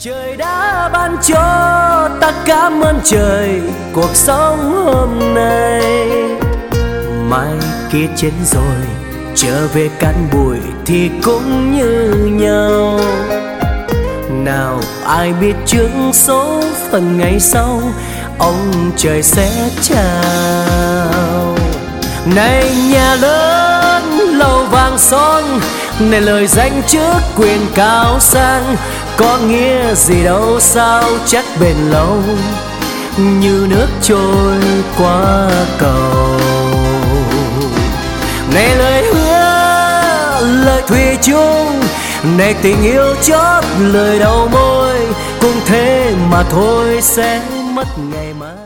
Trời đã ban cho ta cảm ơn trời cuộc sống hôm nay. Mai kia chết rồi trở về cát bụi thì cũng như nhau. Nào ai biết trước số phận ngày sau ông trời sẽ trao. Này nhà lớn lầu vàng son, này lời danh trước quyền cao sang, có nghĩa gì đâu sao chắc bền lâu như nước trôi qua cầu. Này lời hứa lời thủy chung, này tình yêu chót lời đầu môi, cũng thế mà thôi sẽ mất ngày mai.